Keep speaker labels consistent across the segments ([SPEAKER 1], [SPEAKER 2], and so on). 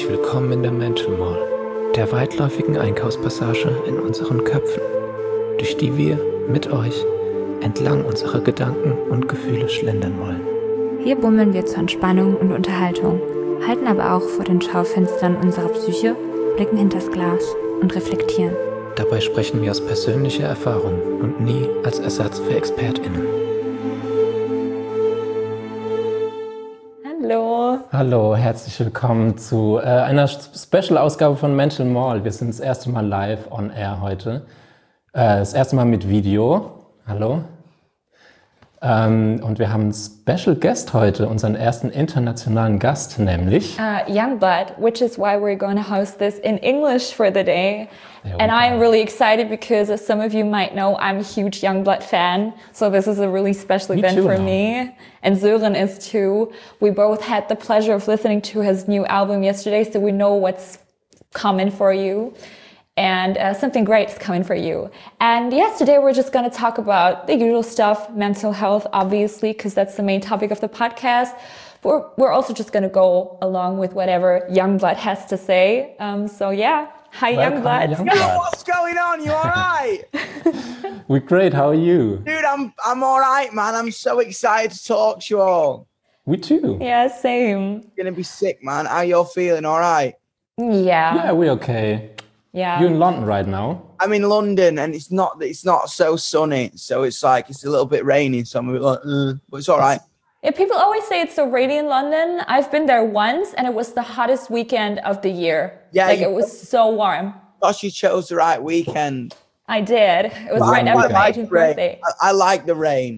[SPEAKER 1] Herzlich willkommen in der Mental Mall, der weitläufigen Einkaufspassage in unseren Köpfen, durch die wir mit euch entlang unserer Gedanken und Gefühle schlendern wollen.
[SPEAKER 2] Hier bummeln wir zur Entspannung und Unterhaltung, halten aber auch vor den Schaufenstern unserer Psyche, blicken hinters Glas und reflektieren.
[SPEAKER 1] Dabei sprechen wir aus persönlicher Erfahrung und nie als Ersatz für ExpertInnen. Hallo, herzlich willkommen zu einer Special-Ausgabe von Mental Mall. Wir sind das erste Mal live on air heute. Das erste Mal mit Video. Hallo. Und wir haben einen Special Guest heute, unseren ersten internationalen Gast, nämlich
[SPEAKER 3] Youngblood, which is why we're going to host this in English for the day. And I'm really excited because, as some of you might know, I'm a huge Youngblood fan. So this is a really special event for me. And Sören is too. We both had the pleasure of listening to his new album yesterday, so we know what's coming for you. And something great is coming for you. And yes, today we're just going to talk about the usual stuff, mental health, obviously, because that's the main topic of the podcast. But we're also just going to go along with whatever Youngblood has to say. So yeah, hi Youngblood.
[SPEAKER 4] What's going on? You all right?
[SPEAKER 1] We're great. How are you?
[SPEAKER 4] Dude, I'm all right, man. I'm so excited to talk to you all.
[SPEAKER 1] We too.
[SPEAKER 3] Yeah, same.
[SPEAKER 4] You're going to be sick, man. How you all feeling? All right?
[SPEAKER 3] Yeah,
[SPEAKER 1] we're okay.
[SPEAKER 3] Yeah.
[SPEAKER 1] You're in London right now?
[SPEAKER 4] I'm in London and it's not so sunny. So it's like, it's a little bit rainy. So I'm a bit like, but it's all right.
[SPEAKER 3] Yeah, people always say it's so rainy in London. I've been there once and it was the hottest weekend of the year.
[SPEAKER 4] Yeah.
[SPEAKER 3] Like it was so warm.
[SPEAKER 4] Gosh, you chose the right weekend.
[SPEAKER 3] I did. It was right after my 18th birthday.
[SPEAKER 4] I like the rain.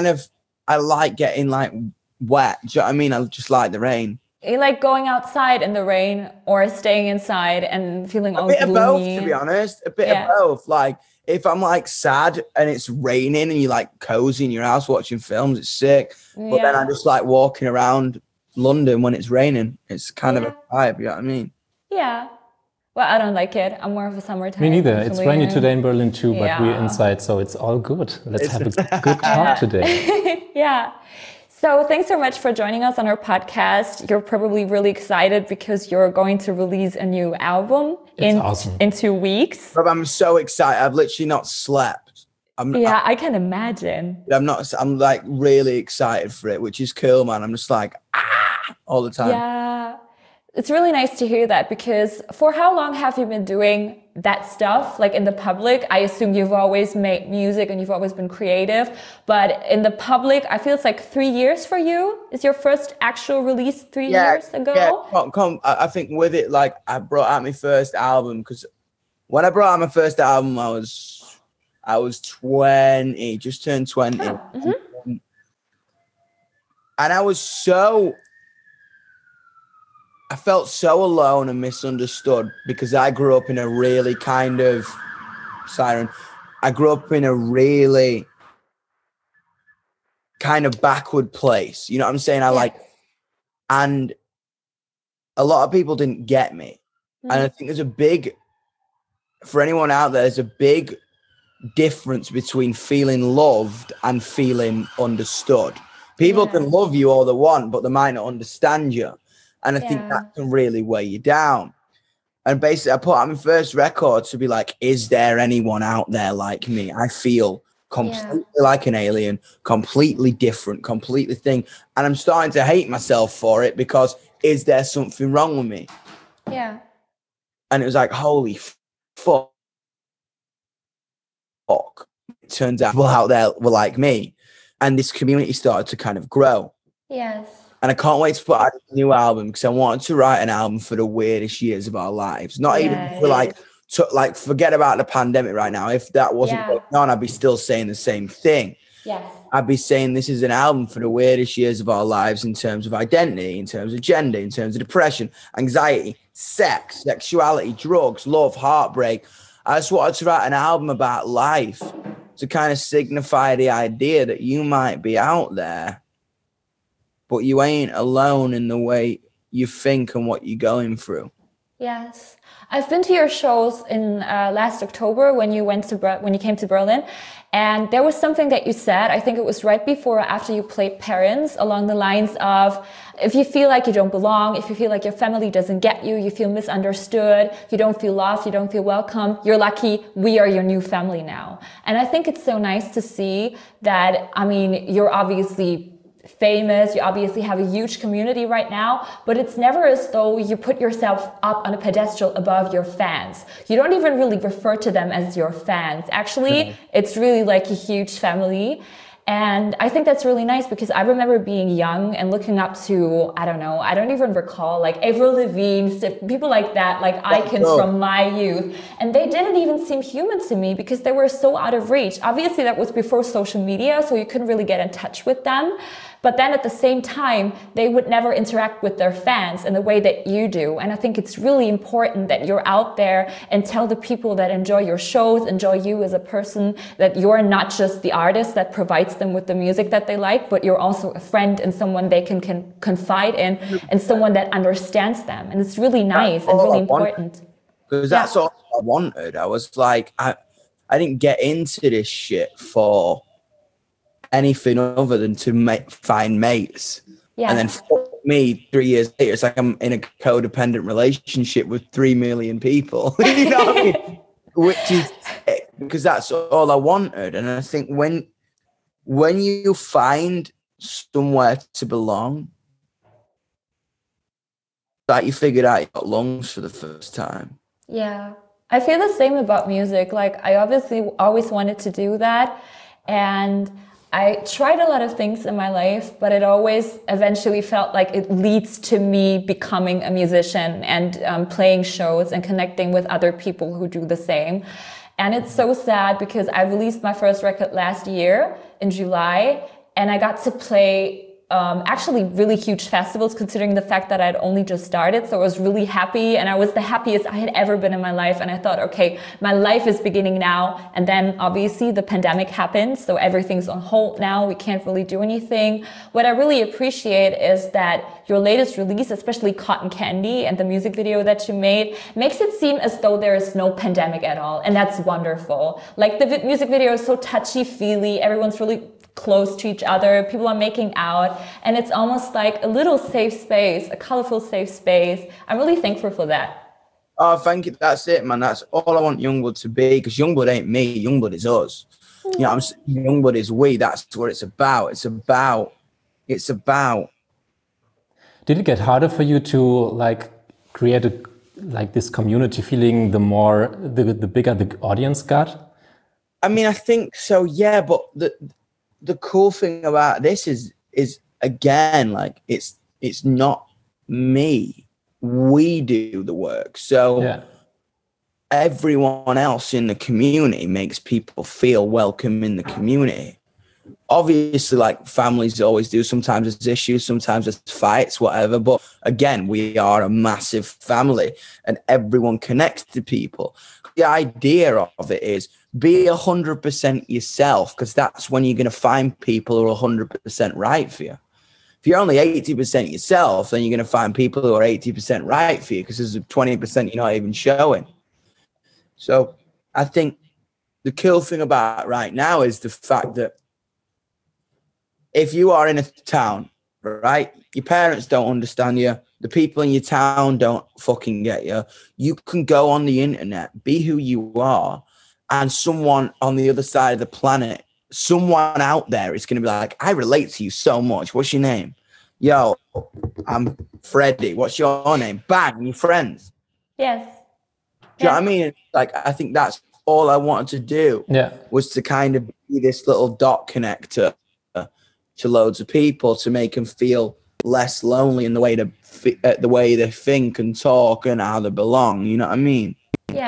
[SPEAKER 4] I like getting like wet. Do you know what I mean? I just like the rain.
[SPEAKER 3] You like going outside in the rain or staying inside and feeling all gloomy?
[SPEAKER 4] A bit of both, to be honest. A bit of both. Like, if I'm like sad and it's raining and you like cozy in your house watching films, it's sick. But then I just like walking around London when it's raining. It's kind of a vibe, you know what I mean?
[SPEAKER 3] Yeah. Well, I don't like it. I'm more of a summertime.
[SPEAKER 1] Me neither. It's rainy today in Berlin too, but we're inside, so it's all good. Let's have a good talk today.
[SPEAKER 3] Yeah. So thanks so much for joining us on our podcast. You're probably really excited because you're going to release a new album in 2 weeks.
[SPEAKER 4] But I'm so excited. I've literally not slept.
[SPEAKER 3] I can imagine.
[SPEAKER 4] I'm like really excited for it, which is cool, man. I'm just like, all the time.
[SPEAKER 3] Yeah. It's really nice to hear that because for how long have you been doing that stuff? Like in the public, I assume you've always made music and you've always been creative. But in the public, I feel it's like 3 years for you. Is your first actual release 3 years ago?
[SPEAKER 4] Yeah, I think with it, like I brought out my first album because when I brought out my first album, I was 20, just turned 20.
[SPEAKER 3] Oh, mm-hmm.
[SPEAKER 4] And I felt so alone and misunderstood because I grew up in a really I grew up in a really kind of backward place. You know what I'm saying? And a lot of people didn't get me. Mm. And I think for anyone out there's a big difference between feeling loved and feeling understood. People can love you all they want, but they might not understand you. And I think that can really weigh you down. And basically, I put out my first record to be like, is there anyone out there like me? I feel completely like an alien, completely different, completely thing. And I'm starting to hate myself for it because is there something wrong with me?
[SPEAKER 3] Yeah.
[SPEAKER 4] And it was like, holy fuck. It turns out people out there were like me. And this community started to kind of grow.
[SPEAKER 3] Yes.
[SPEAKER 4] And I can't wait to put out a new album because I wanted to write an album for the weirdest years of our lives. Not even for like forget about the pandemic right now. If that wasn't going on, I'd be still saying the same thing.
[SPEAKER 3] Yes.
[SPEAKER 4] I'd be saying this is an album for the weirdest years of our lives in terms of identity, in terms of gender, in terms of depression, anxiety, sex, sexuality, drugs, love, heartbreak. I just wanted to write an album about life to kind of signify the idea that you might be out there, but you ain't alone in the way you think and what you're going through.
[SPEAKER 3] Yes, I've been to your shows in last October when you came to Berlin, and there was something that you said. I think it was right before or after you played Parents, along the lines of, if you feel like you don't belong, if you feel like your family doesn't get you, you feel misunderstood, you don't feel loved, you don't feel welcome, you're lucky. We are your new family now. And I think it's so nice to see that. I mean, you're obviously famous, you obviously have a huge community right now, but it's never as though you put yourself up on a pedestal above your fans. You don't even really refer to them as your fans. Actually, it's really like a huge family. And I think that's really nice, because I remember being young and looking up to, I don't even recall, like Avril Lavigne, people like that, like icons from my youth. And they didn't even seem human to me because they were so out of reach. Obviously, that was before social media, so you couldn't really get in touch with them. But then at the same time, they would never interact with their fans in the way that you do. And I think it's really important that you're out there and tell the people that enjoy your shows, enjoy you as a person, that you're not just the artist that provides them with the music that they like, but you're also a friend and someone they can confide in, and someone that understands them. And it's really nice and really important.
[SPEAKER 4] Because that's all I wanted. I was like, I didn't get into this shit for anything other than to find mates. And then fuck me 3 years later, it's like I'm in a codependent relationship with 3 million people. You know what I mean? Which is, because that's all I wanted. And I think when you find somewhere to belong, like you figured out you got lungs for the first time.
[SPEAKER 3] Yeah, I feel the same about music. Like, I obviously always wanted to do that, and I tried a lot of things in my life, but it always eventually felt like it leads to me becoming a musician and playing shows and connecting with other people who do the same. And it's so sad, because I released my first record last year in July, and I got to play actually really huge festivals, considering the fact that I'd only just started. So I was really happy, and I was the happiest I had ever been in my life. And I thought, okay, my life is beginning now. And then obviously the pandemic happened, so everything's on hold now. We can't really do anything. What I really appreciate is that your latest release, especially Cotton Candy and the music video that you made, makes it seem as though there is no pandemic at all. And that's wonderful. Like, the music video is so touchy-feely. Everyone's really close to each other, people are making out, and it's almost like a little safe space, a colorful safe space. I'm really thankful for that.
[SPEAKER 4] Oh, thank you. That's it, man. That's all I want Youngblood to be, because Youngblood ain't me. Youngblood is us. You know, Youngblood is we. That's what it's about. It's about.
[SPEAKER 5] Did it get harder for you to like create this community feeling the bigger the audience got?
[SPEAKER 4] I mean, I think so, yeah, but the cool thing about this is again, like, it's not me. We do the work. So everyone else in the community makes people feel welcome in the community. Obviously, like, families always do. Sometimes there's issues, sometimes there's fights, whatever. But again, we are a massive family and everyone connects to people. The idea of it is be 100% yourself, because that's when you're going to find people who are 100% right for you. If you're only 80% yourself, then you're going to find people who are 80% right for you, because there's 20% you're not even showing. So I think the cool thing about right now is the fact that if you are in a town, right, your parents don't understand you, the people in your town don't fucking get you, you can go on the internet, be who you are, and someone on the other side of the planet, someone out there is going to be like, I relate to you so much. What's your name? Yo, I'm Freddie. What's your name? Bang, you're friends.
[SPEAKER 3] Yes.
[SPEAKER 4] Do you know what I mean? Like, I think that's all I wanted to do was to kind of be this little dot connector to loads of people, to make them feel less lonely in the way they think and talk and how they belong. You know what I mean?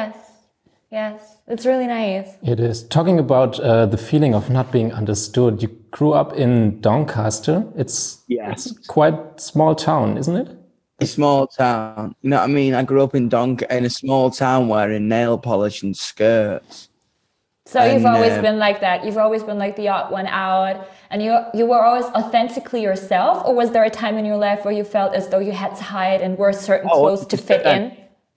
[SPEAKER 3] Yes, it's really nice.
[SPEAKER 5] It is. Talking about the feeling of not being understood, you grew up in Doncaster. It's quite a small town, isn't it?
[SPEAKER 4] A small town. You know what I mean? I grew up in a small town wearing nail polish and skirts.
[SPEAKER 3] So you've always been like that. You've always been like the odd one out, and you were always authentically yourself. Or was there a time in your life where you felt as though you had to hide and wear certain clothes to fit in?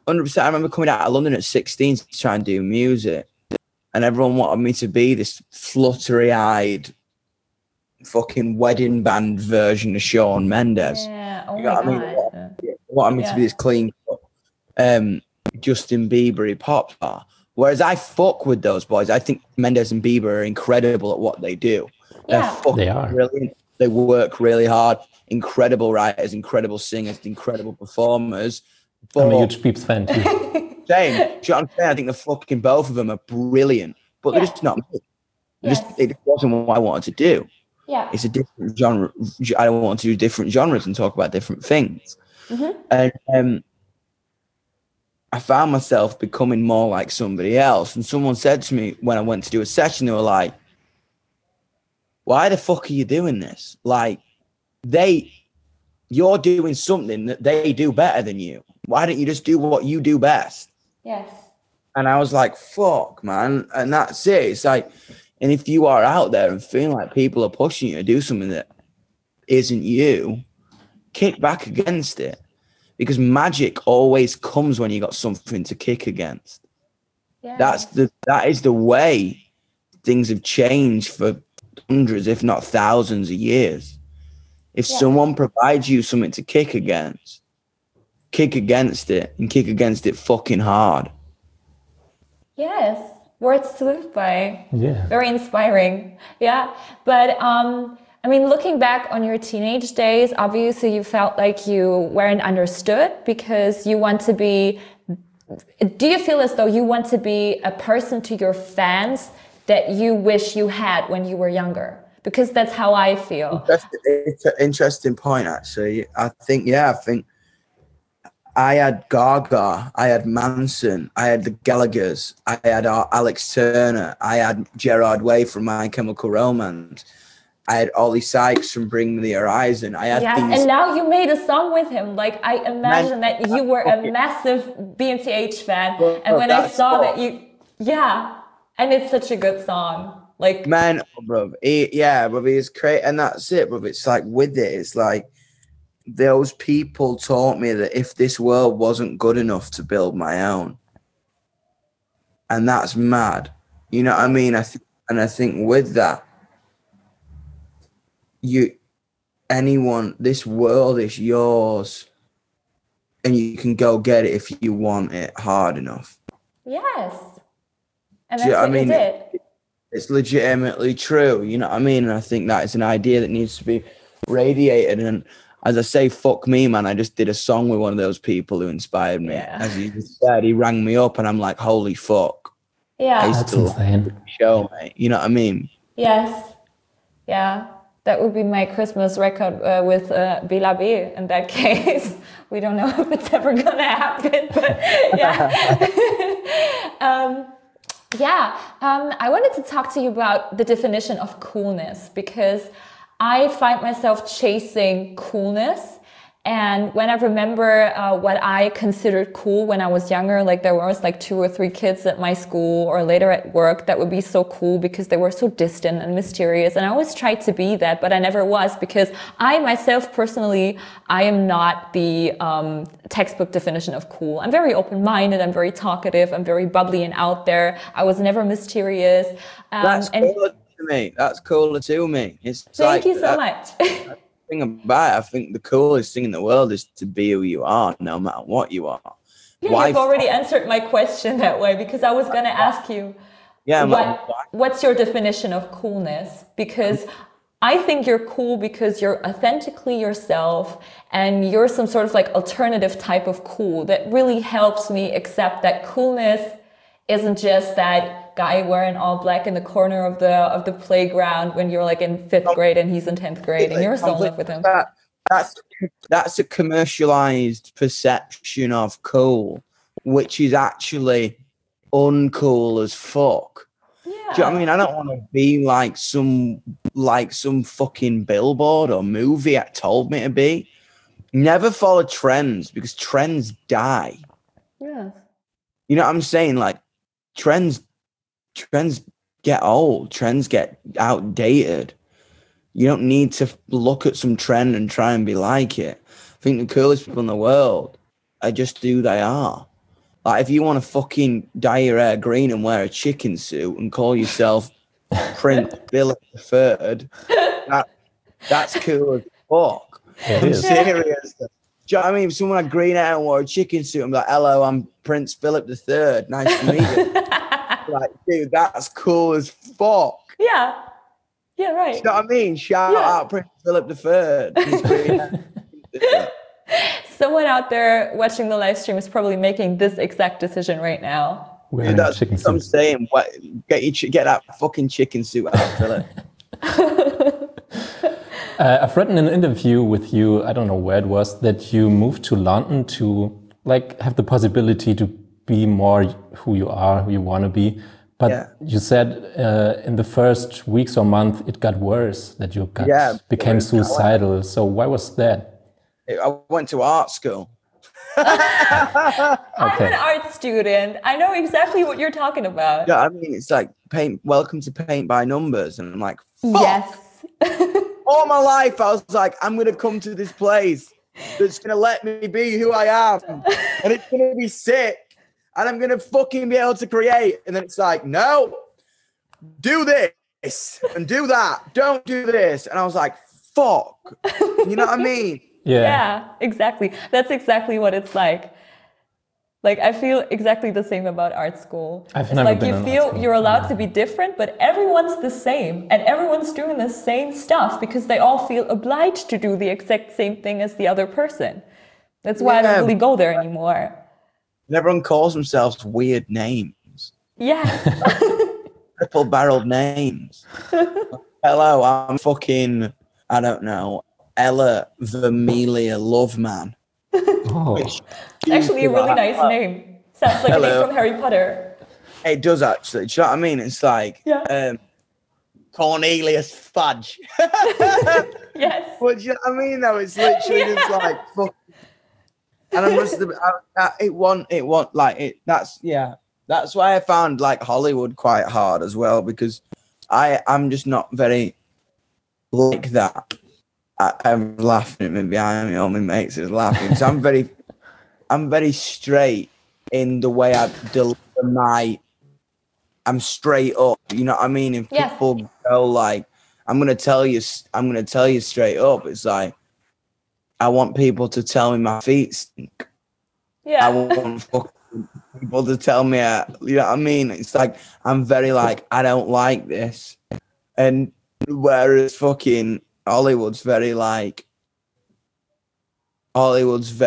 [SPEAKER 4] 100%. I remember coming out of London at 16 to try and do music, and everyone wanted me to be this fluttery-eyed fucking wedding band version of Shawn Mendes.
[SPEAKER 3] Yeah. Oh
[SPEAKER 4] you
[SPEAKER 3] my
[SPEAKER 4] know
[SPEAKER 3] God.
[SPEAKER 4] I mean? Wanted me to be this clean Justin Bieber pop star. Whereas I fuck with those boys. I think Mendes and Bieber are incredible at what they do.
[SPEAKER 3] Yeah.
[SPEAKER 5] They are
[SPEAKER 4] brilliant. They work really hard. Incredible writers, incredible singers, incredible performers.
[SPEAKER 5] But I'm a huge Beeps fan too.
[SPEAKER 4] Same. Do you know what I'm saying? I think the fucking both of them are brilliant, but they're just not me. It wasn't what I wanted to do.
[SPEAKER 3] Yeah.
[SPEAKER 4] It's a different genre. I don't want to do different genres and talk about different things. And I found myself becoming more like somebody else. And someone said to me when I went to do a session, they were like, why the fuck are you doing this? Like, you're doing something that they do better than you. Why don't you just do what you do best?
[SPEAKER 3] Yes.
[SPEAKER 4] And I was like, fuck, man. And that's it. It's like, and if you are out there and feeling like people are pushing you to do something that isn't you, kick back against it. Because magic always comes when you got something to kick against.
[SPEAKER 3] Yeah.
[SPEAKER 4] That is the way things have changed for hundreds, if not thousands of years. If someone provides you something to kick against it and kick against it fucking hard.
[SPEAKER 3] Yes. Words to live by.
[SPEAKER 5] Yeah.
[SPEAKER 3] Very inspiring. Yeah. But I mean, looking back on your teenage days, obviously you felt like you weren't understood because you want to be, do you feel as though you want to be a person to your fans that you wish you had when you were younger? Because that's how I feel.
[SPEAKER 4] It's an interesting point, actually. I think I had Gaga, I had Manson, I had the Gallaghers, I had Alex Turner, I had Gerard Way from My Chemical Romance. I had Ollie Sykes from Bring Me the Horizon. I had
[SPEAKER 3] and now you made a song with him. Like, I imagine that you were a massive BMTH fan. And when I saw that and it's such a good song. Like,
[SPEAKER 4] man, bro, it's great. And that's it, bro. It's like with it, it's like those people taught me that if this world wasn't good enough to build my own, and that's mad. You know what I mean? I think with that, this world is yours and you can go get it if you want it hard enough.
[SPEAKER 3] Yes. And that's what you did.
[SPEAKER 4] It's legitimately true, you know what I mean? And I think that is an idea that needs to be radiated. And as I say, fuck me, man, I just did a song with one of those people who inspired me. Yeah. As you said, he rang me up and I'm like, holy fuck.
[SPEAKER 3] Yeah.
[SPEAKER 5] That's insane.
[SPEAKER 4] Show, mate. You know what I mean?
[SPEAKER 3] Yes. Yeah. That would be my Christmas record with Bela B in that case. We don't know if it's ever going to happen, but yeah. I wanted to talk to you about the definition of coolness because I find myself chasing coolness. And when I remember what I considered cool when I was younger, like there was like 2 or 3 kids at my school or later at work that would be so cool because they were so distant and mysterious. And I always tried to be that, but I never was because I myself personally, I am not the textbook definition of cool. I'm very open-minded. I'm very talkative. I'm very bubbly and out there. I was never mysterious.
[SPEAKER 4] That's cooler to me. That's cooler to me.
[SPEAKER 3] Thank you so much.
[SPEAKER 4] Thing about it, I think the coolest thing in the world is to be who you are, no matter what you are.
[SPEAKER 3] Yeah, you've already answered my question that way because I was going to ask you, what's your definition of coolness? Because I think you're cool because you're authentically yourself and you're some sort of like alternative type of cool that really helps me accept that coolness isn't just that guy wearing all black in the corner of the playground when you're like in 5th grade and he's in 10th grade and you're still in love with him.
[SPEAKER 4] That's a commercialized perception of cool, which is actually uncool as fuck. Yeah. Do you know what I mean? I don't want to be like some fucking billboard or movie that told me to be. Never follow trends because trends die.
[SPEAKER 3] Yeah.
[SPEAKER 4] You know what I'm saying? Like trends get old, trends get outdated. You don't need to look at some trend and try and be like it. I think the coolest people in the world are just who they are. Like, if you want to fucking dye your hair green and wear a chicken suit and call yourself Prince Philip III, that's cool as fuck. I'm serious. Do you know what I mean? If someone had green hair and wore a chicken suit, I'm like, hello, I'm Prince Philip III. Nice to meet you. Like, dude, that's cool as fuck.
[SPEAKER 3] Yeah. Yeah, right.
[SPEAKER 4] You know what I mean? Shout out Prince Philip III.
[SPEAKER 3] Someone out there watching the live stream is probably making this exact decision right now.
[SPEAKER 4] Dude, that's what I'm saying. Get that fucking chicken suit out, Philip.
[SPEAKER 5] I've read in an interview with you, I don't know where it was, that you moved to London to like have the possibility to be more who you are, who you want to be. But you said in the first weeks or month it got worse, that you became suicidal. So why was that?
[SPEAKER 4] I went to art school.
[SPEAKER 3] I'm an art student. I know exactly what you're talking about.
[SPEAKER 4] Yeah, I mean, it's like welcome to paint by numbers. And I'm like, fuck.
[SPEAKER 3] Yes.
[SPEAKER 4] All my life, I was like, I'm going to come to this place that's going to let me be who I am. And it's going to be sick. And I'm going to fucking be able to create. And then it's like, no, do this and do that. Don't do this. And I was like, fuck. You know what I mean?
[SPEAKER 3] Yeah, exactly. That's exactly what it's like. Like, I feel exactly the same about art school.
[SPEAKER 5] It's like you feel
[SPEAKER 3] you're allowed to be different, but everyone's the same. And everyone's doing the same stuff because they all feel obliged to do the exact same thing as the other person. That's why I don't really go there anymore.
[SPEAKER 4] And everyone calls themselves weird names.
[SPEAKER 3] Yes.
[SPEAKER 4] Triple-barreled names. Hello, I'm fucking, I don't know, Ella Vermelia Loveman.
[SPEAKER 5] Oh.
[SPEAKER 3] Actually, a really nice name. Sounds like a name from Harry Potter.
[SPEAKER 4] It does, actually. Do you know what I mean? It's like Cornelius Fudge.
[SPEAKER 3] Yes.
[SPEAKER 4] But do you know what I mean, though? It's literally just like, fuck. And I must have, that's why I found like Hollywood quite hard as well, because I'm just not very like that. I'm laughing at me behind me, all my mates is laughing. So I'm very straight in the way I deliver I'm straight up. You know what I mean? If people go like, I'm gonna tell you straight up, it's like, I want people to tell me my feet stink.
[SPEAKER 3] Yeah.
[SPEAKER 4] I want people to tell me, you know what I mean? It's like, I'm very like, I don't like this. And whereas fucking Hollywood's very, oh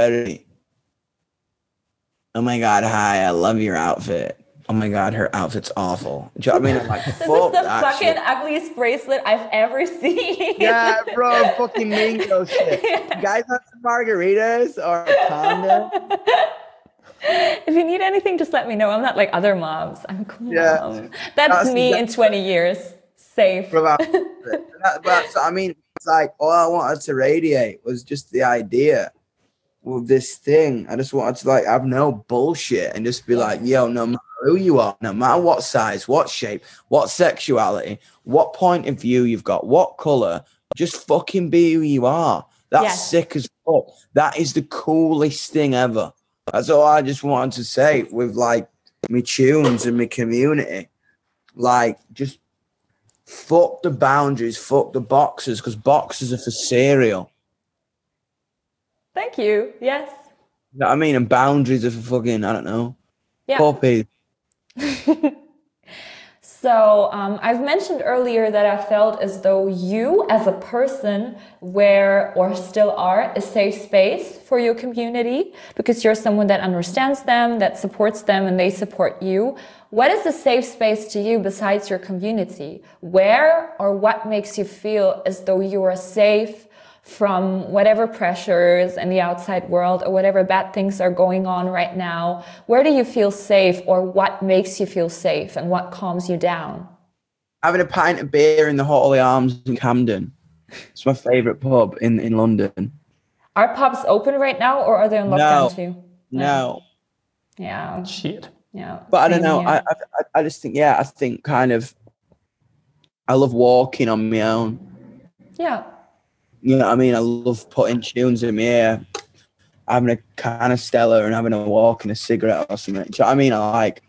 [SPEAKER 4] my God, hi, I love your outfit. Oh my God, her outfit's awful. Do you know what I mean? I'm like,
[SPEAKER 3] this is the fucking ugliest bracelet I've ever seen.
[SPEAKER 4] Yeah, bro, fucking mango shit. Yeah. You guys want some margaritas or a condom?
[SPEAKER 3] If you need anything, just let me know. I'm not like other moms. I'm a cool mom. That's me in 20 years. Safe.
[SPEAKER 4] But I mean, it's like, all I wanted to radiate was just the idea with this thing. I just wanted to like have no bullshit and just be like, yo, no matter who you are, no matter what size, what shape, what sexuality, what point of view you've got, what color, just fucking be who you are. That's sick as fuck. That is the coolest thing ever. That's all I just wanted to say with like my tunes and my community. Like, just fuck the boundaries, fuck the boxes, because boxes are for cereal.
[SPEAKER 3] Thank you. Yes.
[SPEAKER 4] You know what I mean? And boundaries are for fucking, I don't know, puppies.
[SPEAKER 3] So I've mentioned earlier that I felt as though you as a person were or still are a safe space for your community because you're someone that understands them, that supports them, and they support you. What is a safe space to you besides your community? Where or what makes you feel as though you are safe from whatever pressures in the outside world or whatever bad things are going on right now? Where do you feel safe, or what makes you feel safe and what calms you down?
[SPEAKER 4] Having a pint of beer in the Hawley Arms in Camden. It's my favourite pub in London.
[SPEAKER 3] Are pubs open right now, or are they on lockdown too?
[SPEAKER 4] No.
[SPEAKER 3] Yeah.
[SPEAKER 5] Shit.
[SPEAKER 3] Yeah.
[SPEAKER 4] But I don't know. I just think, I think kind of, I love walking on my own.
[SPEAKER 3] Yeah.
[SPEAKER 4] You know what I mean? I love putting tunes in my ear. having a can of Stella and having a walk and a cigarette or something. Do you know what I mean?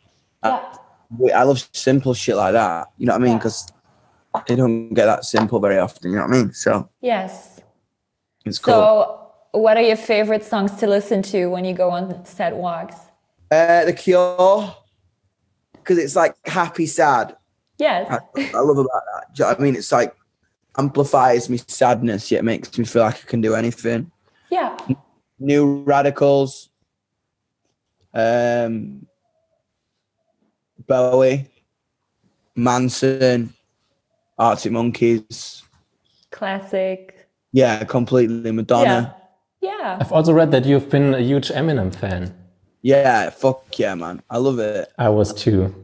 [SPEAKER 4] I love simple shit like that. You know what I mean? Because they don't get that simple very often. You know what I mean? So
[SPEAKER 3] yes,
[SPEAKER 4] it's cool.
[SPEAKER 3] So what are your favorite songs to listen to when you go on sad walks?
[SPEAKER 4] The Cure, because it's like happy, sad.
[SPEAKER 3] Yes.
[SPEAKER 4] I love about that. Do you know what I mean? It's like amplifies me sadness, yet makes me feel like I can do anything.
[SPEAKER 3] Yeah.
[SPEAKER 4] New Radicals, Bowie, Manson, Arctic Monkeys.
[SPEAKER 3] Classic.
[SPEAKER 4] Yeah, completely. Madonna.
[SPEAKER 3] Yeah.
[SPEAKER 5] I've also read that you've been a huge Eminem fan.
[SPEAKER 4] Yeah, fuck yeah, man. I love it.
[SPEAKER 5] I was too.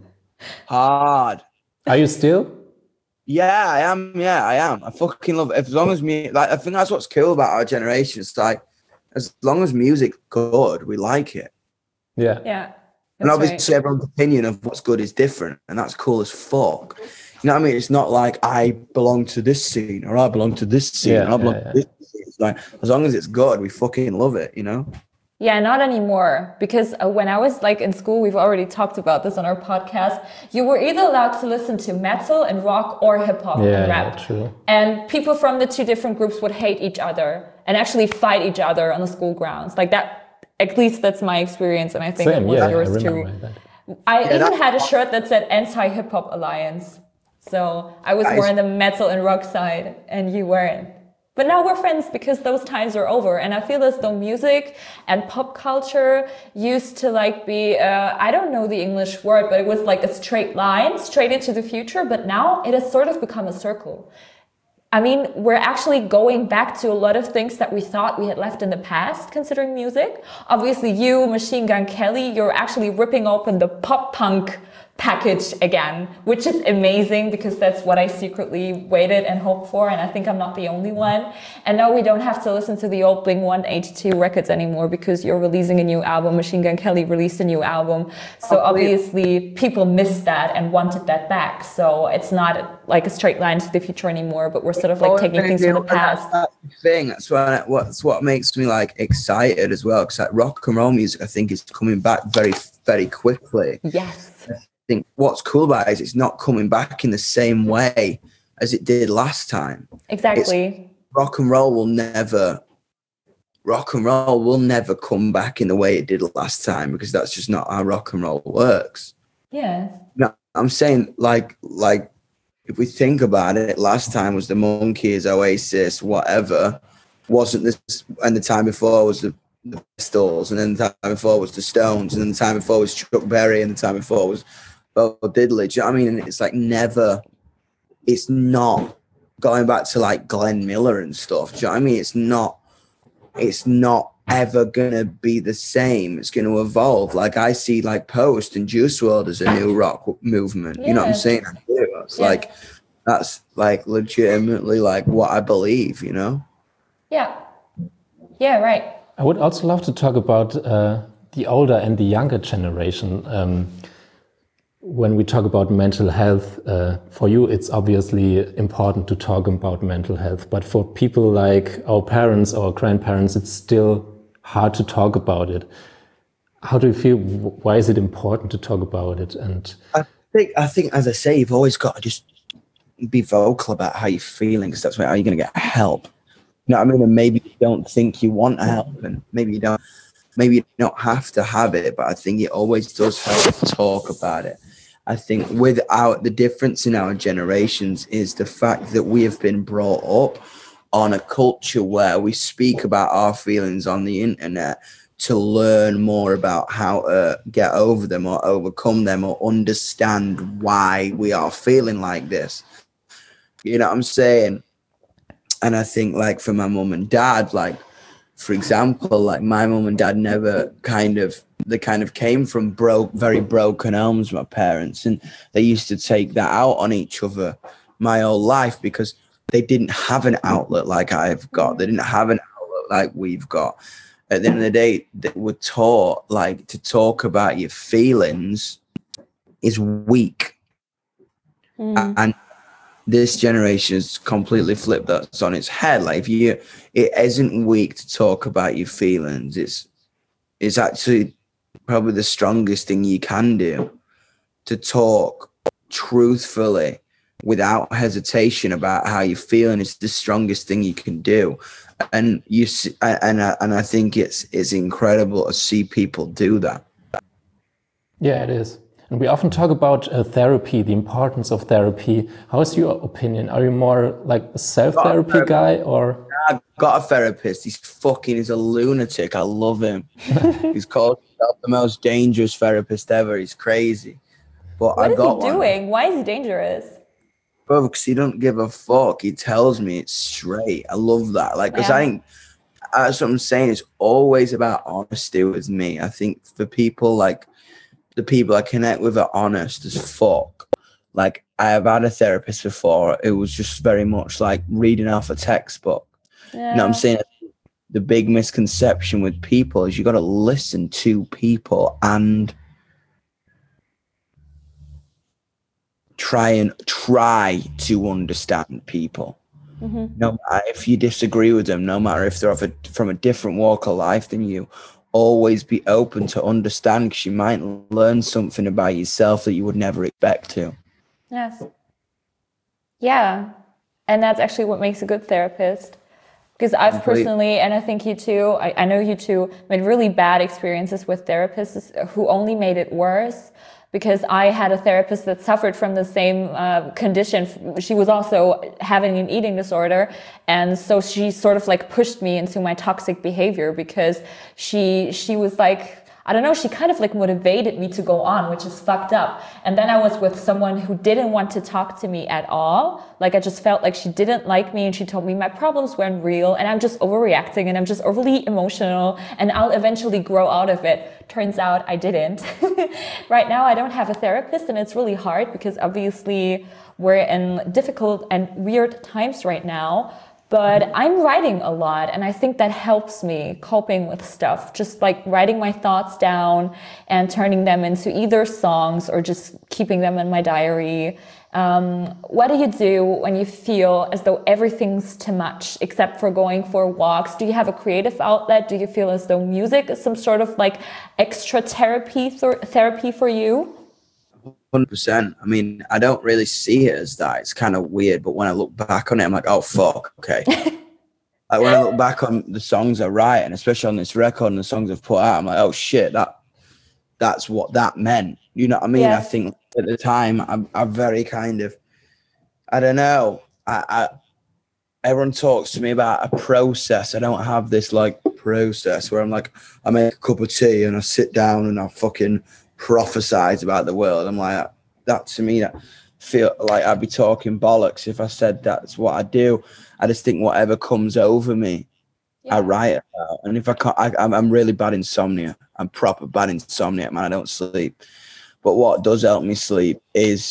[SPEAKER 4] Hard.
[SPEAKER 5] Are you still?
[SPEAKER 4] Yeah, I am. Yeah, I am. I fucking love it. As long as me, like, I think that's what's cool about our generation. It's like, as long as music's good, we like it.
[SPEAKER 5] Yeah.
[SPEAKER 3] Yeah.
[SPEAKER 4] And obviously, everyone's opinion of what's good is different, and that's cool as fuck. You know what I mean? It's not like I belong to this scene or I belong to this scene and I belong to this scene. It's like, as long as it's good, we fucking love it, you know?
[SPEAKER 3] Yeah, not anymore. Because when I was like in school, we've already talked about this on our podcast. You were either allowed to listen to metal and rock or hip hop and rap.
[SPEAKER 5] Yeah, true.
[SPEAKER 3] And people from the two different groups would hate each other and actually fight each other on the school grounds. Like that, at least that's my experience. And I think it was yours too. I even had a shirt that said Anti-Hip Hop Alliance. So I was more on the metal and rock side and you weren't. But now we're friends because those times are over. And I feel as though music and pop culture used to like be, I don't know the English word, but it was like a straight line, straight into the future. But now it has sort of become a circle. I mean, we're actually going back to a lot of things that we thought we had left in the past, considering music. Obviously, you, Machine Gun Kelly, you're actually ripping open the pop punk package again, which is amazing because that's what I secretly waited and hoped for, and I think I'm not the only one. And now we don't have to listen to the old Blink-182 records anymore because you're releasing a new album. Machine Gun Kelly released a new album, so obviously people missed that and wanted that back. So it's not like a straight line to the future anymore, but we're sort of like taking things from the past.
[SPEAKER 4] That's what makes me like excited as well, because like rock and roll music I think is coming back very, very quickly.
[SPEAKER 3] Yes.
[SPEAKER 4] I think what's cool about it is it's not coming back in the same way as it did last time.
[SPEAKER 3] Exactly.
[SPEAKER 4] Rock and roll will never come back in the way it did last time, because that's just not how rock and roll works.
[SPEAKER 3] Yeah.
[SPEAKER 4] No, I'm saying like if we think about it, last time was the Monkees, Oasis, whatever. Wasn't this, and the time before was the Pistols, and then the time before was the Stones, and then the time before was Chuck Berry, and the time before was Bo Diddley. Do you know what I mean? And it's like it's not going back to like Glenn Miller and stuff. Do you know what I mean? It's not ever gonna be the same. It's gonna evolve. Like I see like Post and Juice WRLD as a new rock movement. You know what I'm saying? I do. It's like that's like legitimately like what I believe, you know?
[SPEAKER 3] Yeah. Yeah, right.
[SPEAKER 5] I would also love to talk about the older and the younger generation. When we talk about mental health, for you, it's obviously important to talk about mental health. But for people like our parents or grandparents, it's still hard to talk about it. How do you feel? Why is it important to talk about it? And
[SPEAKER 4] I think, as I say, you've always got to just be vocal about how you're feeling, because that's how you're going to get help. You know what I mean? And maybe you don't think you want help, and maybe you don't have to have it, but I think it always does help to talk about it. I think the difference in our generations is the fact that we have been brought up on a culture where we speak about our feelings on the internet to learn more about how to get over them or overcome them or understand why we are feeling like this. You know what I'm saying? And I think like for my mum and dad, like, for example, like my mum and dad never they came from very broken homes, my parents, and they used to take that out on each other my whole life because they didn't have an outlet like I've got. They didn't have an outlet like we've got. At the end of the day, they were taught like to talk about your feelings is weak. And this generation has completely flipped that on its head. Like it isn't weak to talk about your feelings. It's actually probably the strongest thing you can do, to talk truthfully without hesitation about how you're feeling. It's the strongest thing you can do. And I think it's incredible to see people do that.
[SPEAKER 5] Yeah, it is. And we often talk about therapy, the importance of therapy. How is your opinion? Are you more like a self-therapy guy, or?
[SPEAKER 4] I've got a therapist. He's a lunatic. I love him. He's called himself the most dangerous therapist ever. He's crazy. But
[SPEAKER 3] what is he doing? Why is he dangerous?
[SPEAKER 4] Bro, because he don't give a fuck. He tells me it's straight. I love that. Like, because I think that's what I'm saying. It's always about honesty with me. I think for people, like the people I connect with are honest as fuck. Like, I have had a therapist before. It was just very much like reading off a textbook. Yeah. You know what I'm saying? The big misconception with people is you got to listen to people and try to understand people. Mm-hmm. No matter if you disagree with them, no matter if they're from a different walk of life than you, always be open to understand, because you might learn something about yourself that you would never expect to.
[SPEAKER 3] Yes. Yeah. And that's actually what makes a good therapist. Because I've personally, and I think you too, I know you too, made really bad experiences with therapists who only made it worse. Because I had a therapist that suffered from the same condition. She was also having an eating disorder. And so she sort of like pushed me into my toxic behavior, because she was like, I don't know, she kind of like motivated me to go on, which is fucked up. And then I was with someone who didn't want to talk to me at all. Like, I just felt like she didn't like me, and she told me my problems weren't real, and I'm just overreacting, and I'm just overly emotional, and I'll eventually grow out of it. Turns out I didn't. Right now I don't have a therapist, and it's really hard because obviously we're in difficult and weird times right now. But I'm writing a lot, and I think that helps me coping with stuff. Just like writing my thoughts down and turning them into either songs or just keeping them in my diary. What do you do when you feel as though everything's too much except for going for walks? Do you have a creative outlet? Do you feel as though music is some sort of like extra therapy for you?
[SPEAKER 4] 100%. I mean, I don't really see it as that. It's kind of weird, but when I look back on it, I'm like, oh fuck, okay. Like when I look back on the songs I write, and especially on this record and the songs I've put out, I'm like, oh shit, that's what that meant. You know what I mean? Yes. I think at the time I'm very kind of, I don't know. Everyone talks to me about a process. I don't have this like process where I'm like, I make a cup of tea and I sit down and I fucking prophesize about the world. I'm like, that to me, I feel like I'd be talking bollocks if I said that's what I do. I just think whatever comes over me, I write about. And if I can't, I'm really bad insomnia. I'm proper bad insomnia, man. I don't sleep. But what does help me sleep is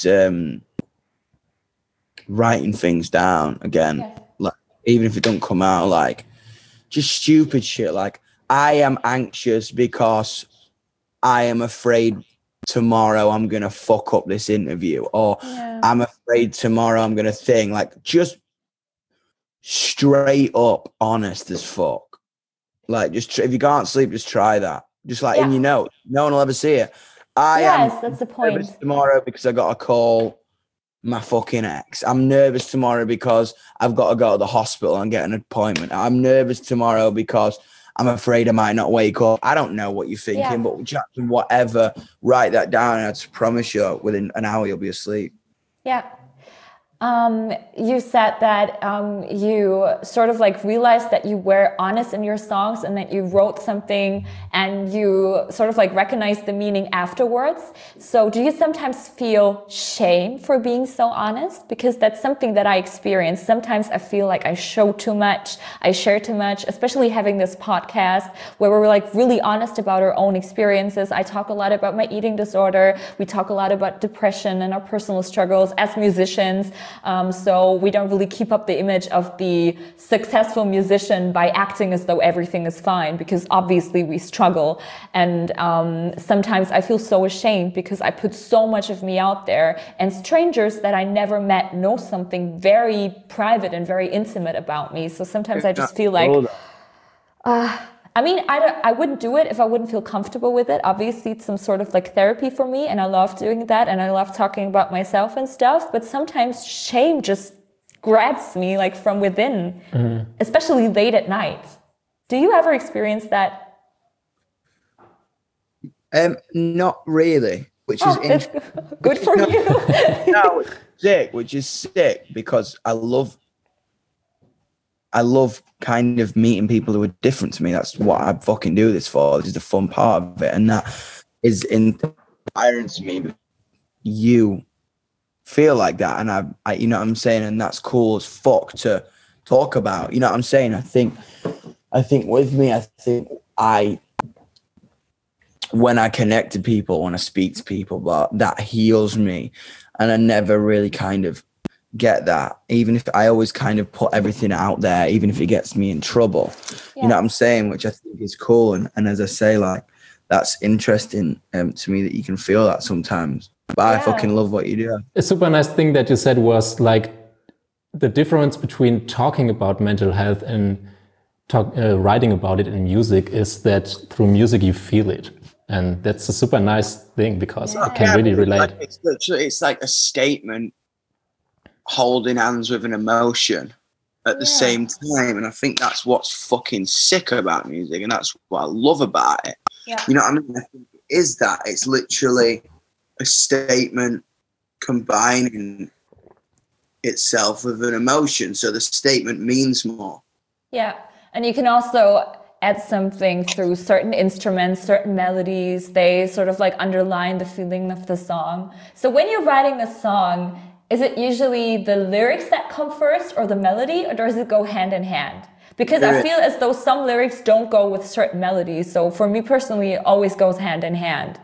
[SPEAKER 4] writing things down again. Yeah. Like, even if it don't come out, like just stupid shit. Like, I am anxious because I am afraid tomorrow I'm going to fuck up this interview, or I'm afraid tomorrow I'm going to think, like, just straight up honest as fuck. Like, just if you can't sleep, just try that. Just like in your notes. No one will ever see it.
[SPEAKER 3] That's the point.
[SPEAKER 4] Nervous tomorrow because I got to call my fucking ex. I'm nervous tomorrow because I've got to go to the hospital and get an appointment. I'm nervous tomorrow because I'm afraid I might not wake up. I don't know what you're thinking, but just whatever, write that down, and I promise you within an hour you'll be asleep.
[SPEAKER 3] Yeah. You said that you sort of like realized that you were honest in your songs, and that you wrote something and you sort of like recognized the meaning afterwards. So do you sometimes feel shame for being so honest? Because that's something that I experience. Sometimes I feel like I show too much, I share too much, especially having this podcast where we're like really honest about our own experiences. I talk a lot about my eating disorder. We talk a lot about depression and our personal struggles as musicians. So we don't really keep up the image of the successful musician by acting as though everything is fine, because obviously we struggle. And sometimes I feel so ashamed because I put so much of me out there, and strangers that I never met know something very private and very intimate about me. So sometimes I just feel like, I mean, I wouldn't do it if I wouldn't feel comfortable with it. Obviously, it's some sort of like therapy for me, and I love doing that, and I love talking about myself and stuff. But sometimes shame just grabs me like from within, especially late at night. Do you ever experience that?
[SPEAKER 4] Not really, which is
[SPEAKER 3] good for you.
[SPEAKER 4] No, it's sick, which is sick because I love kind of meeting people who are different to me. That's what I fucking do this for. This is the fun part of it. And that is inspiring to me. You feel like that. And I you know what I'm saying? And that's cool as fuck to talk about. You know what I'm saying? I think with me, when I connect to people, when I speak to people, but that heals me. And I never really kind of get that, even if I always kind of put everything out there, even if it gets me in trouble. You know what I'm saying? Which I think is cool. And as I say, like, that's interesting to me that you can feel that sometimes. But I fucking love what you do.
[SPEAKER 5] A super nice thing that you said was like the difference between talking about mental health and writing about it in music is that through music you feel it. And that's a super nice thing because I can really relate.
[SPEAKER 4] It's like a statement holding hands with an emotion at the same time. And I think that's what's fucking sick about music. And that's what I love about it. Yeah. You know what I mean? I think it is that. It's literally a statement combining itself with an emotion. So the statement means more. Yeah.
[SPEAKER 3] And you can also add something through certain instruments, certain melodies. They sort of like underline the feeling of the song. So when you're writing a song, is it usually the lyrics that come first or the melody, or does it go hand in hand? Because I feel as though some lyrics don't go with certain melodies. So for me personally, it always goes hand in hand.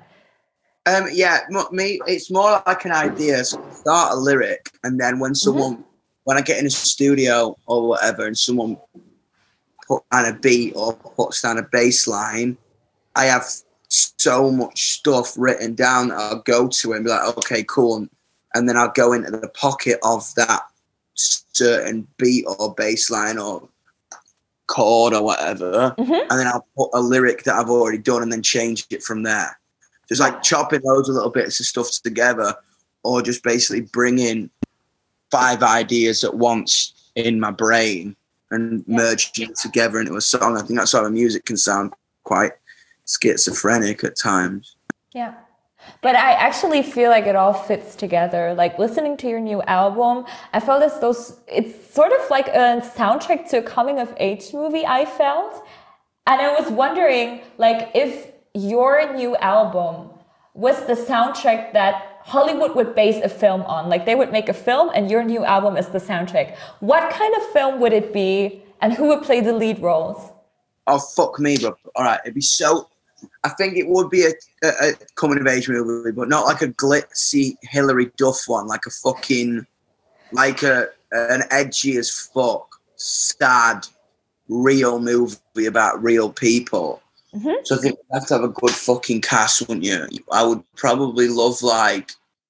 [SPEAKER 4] Me, it's more like an idea. So I start a lyric, and then when when I get in a studio or whatever, and someone puts down a beat or puts down a bass line, I have so much stuff written down that I'll go to and be like, okay, cool. And then I'll go into the pocket of that certain beat or bass line or chord or whatever. And then I'll put a lyric that I've already done and then change it from there. Just like chopping loads of little bits of stuff together, or just basically bringing 5 ideas at once in my brain and merging it together into a song. I think that's how the music can sound quite schizophrenic at times.
[SPEAKER 3] Yeah. But I actually feel like it all fits together. Like listening to your new album, I felt as though it's sort of like a soundtrack to a coming of age movie, I felt. And I was wondering, like, if your new album was the soundtrack that Hollywood would base a film on, like they would make a film and your new album is the soundtrack, what kind of film would it be and who would play the lead roles?
[SPEAKER 4] Oh, fuck me, bro. All right, it'd be so... I think it would be a coming-of-age movie, but not like a glitzy Hilary Duff one, like a fucking... like an edgy as fuck, sad, real movie about real people. So I think you have to have a good fucking cast, wouldn't you? I would probably love, like...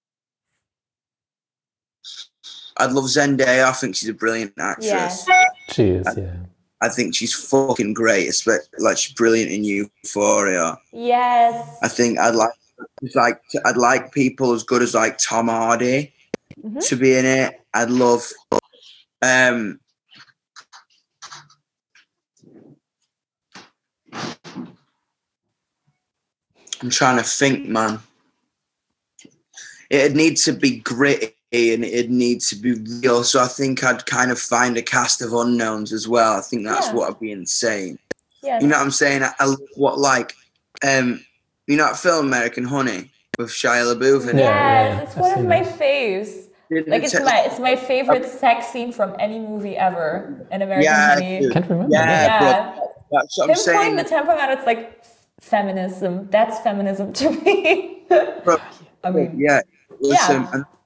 [SPEAKER 4] I'd love Zendaya. I think she's a brilliant actress.
[SPEAKER 3] Yes.
[SPEAKER 5] She is, yeah.
[SPEAKER 4] I think she's fucking great. Like she's brilliant in Euphoria.
[SPEAKER 3] Yes.
[SPEAKER 4] I think I'd like people as good as like Tom Hardy to be in it. I'd love I'm trying to think, man. It'd need to be gritty and it'd need to be real. So I think I'd kind of find a cast of unknowns as well. I think that's what would be insane. Yes. You know what I'm saying? I love what, like, you know that film American Honey with Shia LaBeouf in it?
[SPEAKER 3] Yes, it's one of my faves. Like it's my favorite sex scene from any movie ever in American Honey.
[SPEAKER 5] I can't remember.
[SPEAKER 4] Yeah. Bro. That's what I'm saying.
[SPEAKER 3] Putting the tempo out, it's like feminism. That's feminism to me.
[SPEAKER 4] Bro, I mean, listen, and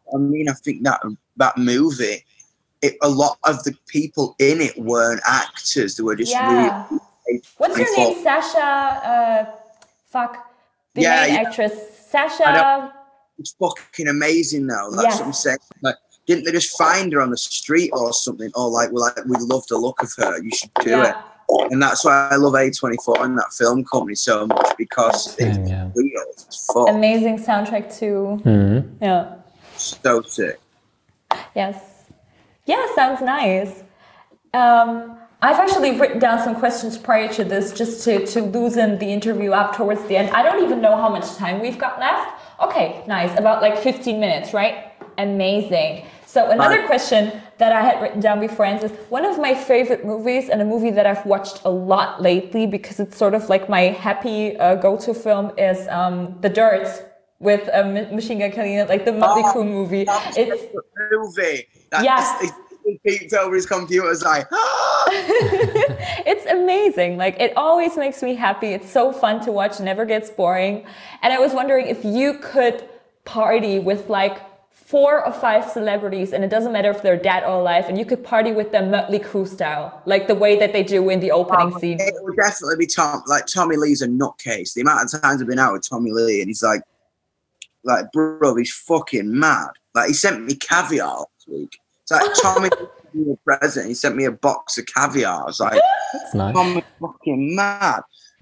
[SPEAKER 4] I mean, I think that movie, a lot of the people in it weren't actors. They were just really.
[SPEAKER 3] What's her name? Sasha. The main actress, Sasha.
[SPEAKER 4] It's fucking amazing though. That's what I'm saying. Like, didn't they just find her on the street or something? Or we love the look of her. You should do it. And that's why I love A24 and that film company so much, because it's real. It's fun.
[SPEAKER 3] Amazing soundtrack too.
[SPEAKER 5] Mm-hmm.
[SPEAKER 3] Yeah.
[SPEAKER 4] So sick.
[SPEAKER 3] Yes. Yeah, sounds nice. I've actually written down some questions prior to this just to loosen the interview up towards the end. I don't even know how much time we've got left. Okay, nice. About like 15 minutes, right? Amazing. So another question that I had written down before is one of my favorite movies, and a movie that I've watched a lot lately because it's sort of like my happy go-to film, is The Dirt with Machine Gun Kelly in it, like the Mötley Crüe movie.
[SPEAKER 4] It's a movie. He peeked over his computer, was like,
[SPEAKER 3] It's amazing. Like, it always makes me happy. It's so fun to watch, never gets boring. And I was wondering if you could party with like 4 or 5 celebrities, and it doesn't matter if they're dead or alive, and you could party with them Mötley Crüe style, like the way that they do in the opening scene.
[SPEAKER 4] It would definitely be Tommy Lee's a nutcase. The amount of times I've been out with Tommy Lee, and he's like, bro, he's fucking mad. Like, he sent me caviar last week. It's like, Tommy gave me a present. He sent me a box of caviar. I was like,
[SPEAKER 5] that's nice.
[SPEAKER 4] Tommy's fucking mad.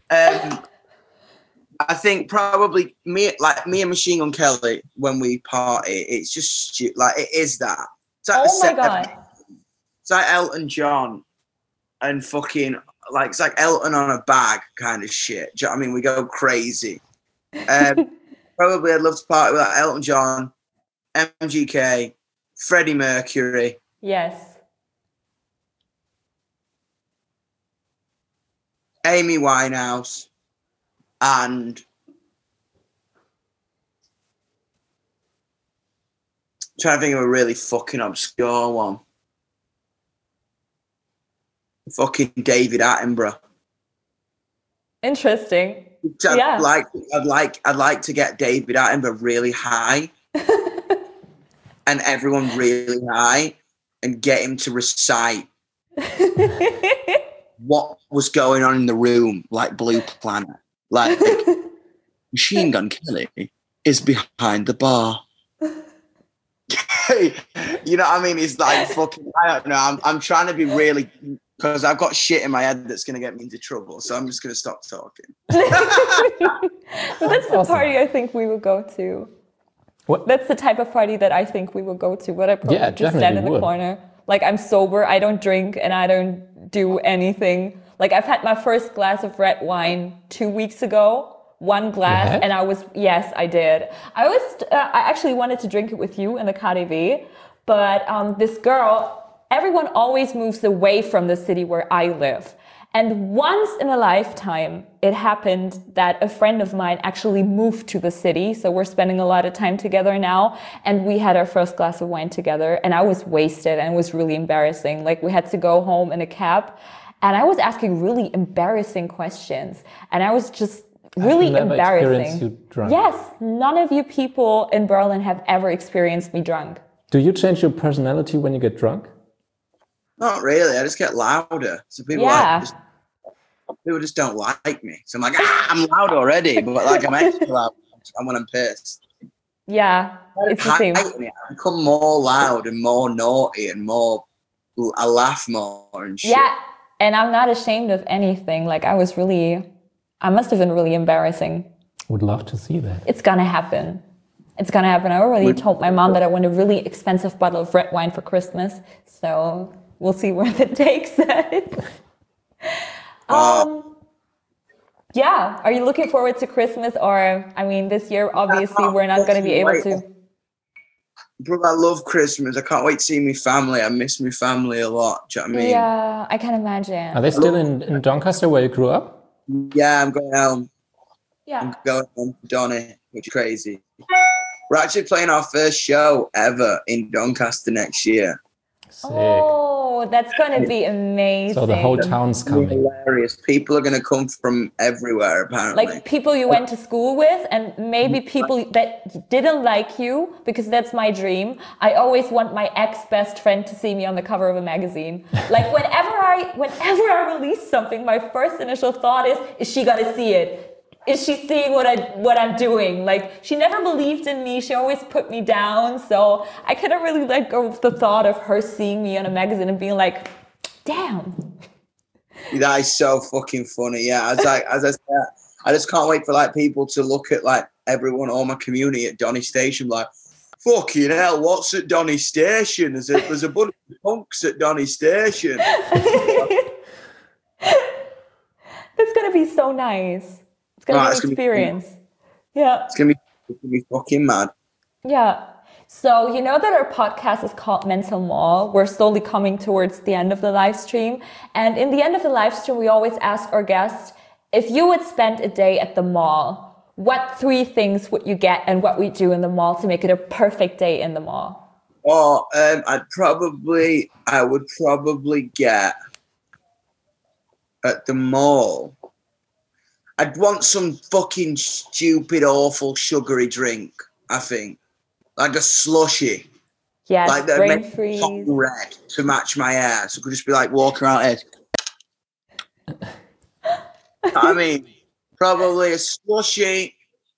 [SPEAKER 4] I think probably me and Machine Gun Kelly, when we party, it's just like, it is that. It's like
[SPEAKER 3] my God.
[SPEAKER 4] It's like Elton John and fucking, like, it's like Elton on a bag kind of shit. Do you know what I mean? We go crazy. Probably I'd love to party with like Elton John, MGK, Freddie Mercury.
[SPEAKER 3] Yes.
[SPEAKER 4] Amy Winehouse. And I'm trying to think of a really fucking obscure one. Fucking David Attenborough.
[SPEAKER 3] Interesting.
[SPEAKER 4] I'd like to get David Attenborough really high and everyone really high and get him to recite what was going on in the room, like Blue Planet. Like, Machine Gun Kelly is behind the bar. You know what I mean? It's like fucking, I don't know. I'm trying to be really, because I've got shit in my head that's going to get me into trouble. So I'm just going to stop talking.
[SPEAKER 3] But that's the party I think we will go to.
[SPEAKER 5] What?
[SPEAKER 3] That's the type of party that I think we will go to. But I probably just stand in the corner. Like, I'm sober. I don't drink and I don't do anything. Like, I've had my first glass of red wine 2 weeks ago, 1 glass, and yes, I did. I actually wanted to drink it with you in the KaDeWe, but this girl, everyone always moves away from the city where I live. And once in a lifetime, it happened that a friend of mine actually moved to the city. So we're spending a lot of time together now. And we had our first glass of wine together. And I was wasted and it was really embarrassing. Like, we had to go home in a cab. And I was asking really embarrassing questions. And I was just really embarrassing.
[SPEAKER 5] You drunk.
[SPEAKER 3] Yes, none of you people in Berlin have ever experienced me drunk.
[SPEAKER 5] Do you change your personality when you get drunk?
[SPEAKER 4] Not really. I just get louder. So people just don't like me. So I'm like, I'm loud already, but like, I'm extra loud when I'm pissed.
[SPEAKER 3] Yeah, it's the same.
[SPEAKER 4] I become more loud and more naughty and more. I laugh more and shit.
[SPEAKER 3] Yeah. And I'm not ashamed of anything. Like, I must have been really embarrassing.
[SPEAKER 5] Would love to see that.
[SPEAKER 3] It's gonna happen. I already told my mom that I want a really expensive bottle of red wine for Christmas. So we'll see where that takes us. Yeah. Are you looking forward to Christmas? Or, I mean, this year, obviously, we're not going to be able to.
[SPEAKER 4] Bro, I love Christmas. I can't wait to see my family. I miss my family a lot. Do you know what I mean?
[SPEAKER 3] Yeah, I can imagine.
[SPEAKER 5] Are they still in Doncaster where you grew up?
[SPEAKER 4] Yeah, I'm going home.
[SPEAKER 3] Yeah.
[SPEAKER 4] I'm going home to Donny, which is crazy. We're actually playing our first show ever in Doncaster next year.
[SPEAKER 5] Sick.
[SPEAKER 3] Oh, Oh, that's going to be amazing.
[SPEAKER 5] So the whole town's coming.
[SPEAKER 4] Hilarious. People are going to come from everywhere, apparently.
[SPEAKER 3] Like people you went to school with, and maybe people that didn't like you, because that's my dream. I always want my ex-best friend to see me on the cover of a magazine. Like whenever I release something, my first initial thought is she going to see it? Is she seeing what I'm doing? Like, she never believed in me. She always put me down. So I couldn't really let go of the thought of her seeing me on a magazine and being like, damn.
[SPEAKER 4] That is so fucking funny. Yeah, as I said, I just can't wait for like people to look at like everyone, all my community at Donny Station, like, fucking hell, what's at Donny Station? There's a bunch of punks at Donny Station.
[SPEAKER 3] That's gonna be so nice. It's gonna be an experience. Yeah.
[SPEAKER 4] It's gonna be fucking mad.
[SPEAKER 3] Yeah. So you know that our podcast is called Mental Mall. We're slowly coming towards the end of the live stream. And in the end of the live stream, we always ask our guests, if you would spend a day at the mall, what 3 things would you get and what we do in the mall to make it a perfect day in the mall?
[SPEAKER 4] Oh, I would probably get at the mall. I'd want some fucking stupid, awful, sugary drink, I think. Like a slushie.
[SPEAKER 3] Yes,
[SPEAKER 4] like that
[SPEAKER 3] brain
[SPEAKER 4] makes
[SPEAKER 3] freeze.
[SPEAKER 4] top red to match my hair. So I could just be like walking around here. I mean, probably a slushie,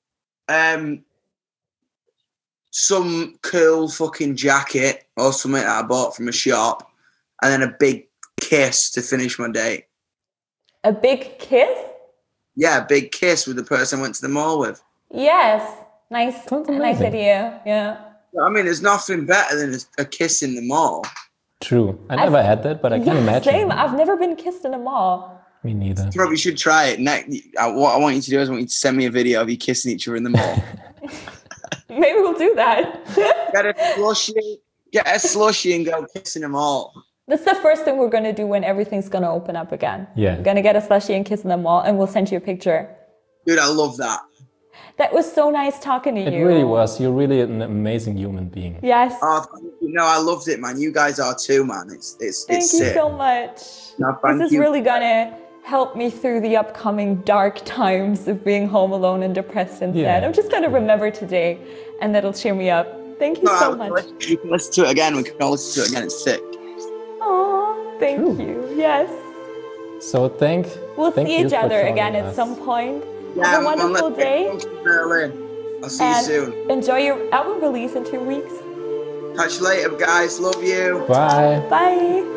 [SPEAKER 4] some cool fucking jacket or something that I bought from a shop, and then a big kiss to finish my day.
[SPEAKER 3] A big kiss?
[SPEAKER 4] Yeah, a big kiss with the person I went to the mall with.
[SPEAKER 3] Yes. Nice idea. Yeah.
[SPEAKER 4] I mean, there's nothing better than a kiss in the mall.
[SPEAKER 5] True. I never had that, but I can imagine.
[SPEAKER 3] Same. I've never been kissed in a mall.
[SPEAKER 5] Me neither.
[SPEAKER 4] You probably should try it. What I want you to do is I want you to send me a video of you kissing each other in the mall.
[SPEAKER 3] Maybe we'll do that.
[SPEAKER 4] Get a slushie and go kiss in the mall.
[SPEAKER 3] That's the first thing we're going to do when everything's going to open up again.
[SPEAKER 5] Yeah.
[SPEAKER 3] We're going to get a slushie and kiss in the mall, and we'll send you a picture.
[SPEAKER 4] Dude, I love that.
[SPEAKER 3] That was so nice talking to you.
[SPEAKER 5] It really was. You're really an amazing human being.
[SPEAKER 3] Yes.
[SPEAKER 4] Oh, no, I loved it, man. You guys are too, man. It's
[SPEAKER 3] Thank you
[SPEAKER 4] sick.
[SPEAKER 3] so much.
[SPEAKER 4] No,
[SPEAKER 3] this is really going to help me through the upcoming dark times of being home alone and depressed and sad. I'm just going to remember today, and that'll cheer me up. Thank you so much.
[SPEAKER 4] You can listen to it again. We can all listen to it again. It's sick.
[SPEAKER 3] Oh, thank you. Yes.
[SPEAKER 5] So
[SPEAKER 3] we'll see each other again at some point.
[SPEAKER 4] Yeah,
[SPEAKER 3] have a wonderful day.
[SPEAKER 4] I'll see you soon.
[SPEAKER 3] Enjoy your album release in 2 weeks.
[SPEAKER 4] Catch you later, guys. Love you.
[SPEAKER 5] Bye.
[SPEAKER 3] Bye.